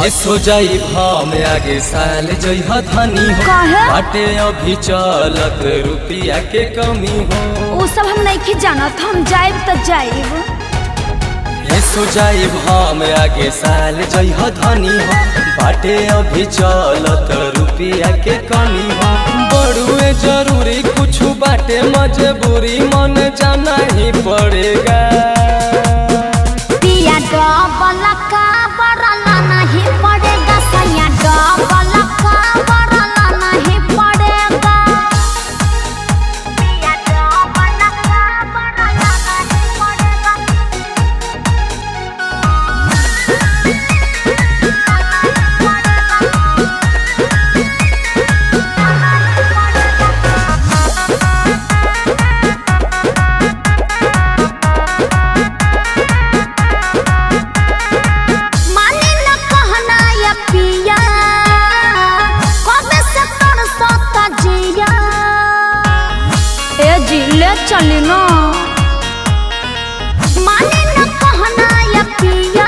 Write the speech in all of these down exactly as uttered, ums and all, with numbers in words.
असो जाई भाम आगे साल जई धनी हो काहे? बाटे अभी चलत रुपया के कमी हो। वो सब हम नहीं की जानत, हम जाइब तो जाइब। असो जाई भाम आगे साल जई धनी हो बाटे अभी चलत रुपया के कमी हो। बड़ुए जरूरी कुछ बाटे मजबूरी मन जाना ही पड़ेगा। पिया डबल का बरला नहीं पड़ेगा, सैया डबल का बरला नहीं पड़ेगा। पिया डबल का बरला नहीं पड़ेगा। माने न कहना या पिया, कबे से तरसता जिया। ए जी ले चली ना। माने न कहना या पिया,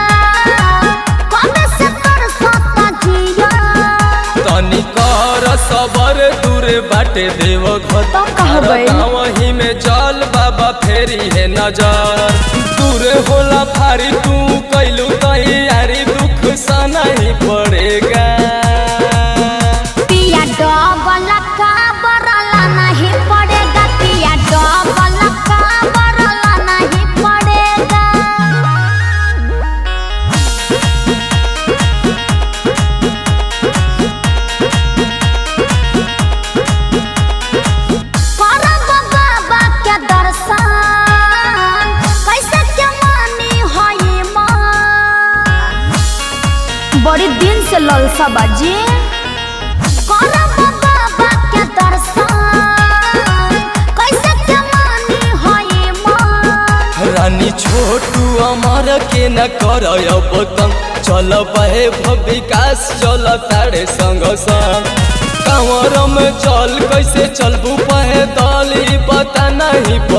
कबे से तरसता जिया। तनी कर सबर दूर बाटे देव घर तो कहबै। वही में जल बाबा फेरी है नजर। दूर होला भारी तू कैलू तैयारी दुख सना ही पड़ेगा। पिया डबल का बरला नहीं पड़ेगा, पिया डबल का बरला नहीं पड़ेगा। करब बाबा के दर्शन, कैसे के मानी होई मां। बड़ी दिन से ललसा बाजी। करब बाबा के दर्शन, कैसे के मानी होई मां। रानी छोटू अमर के न कर तंग चल बहे विकास चल तारे संग संग। कंवर में चल कैसे चलबू पहे दली बता नहीं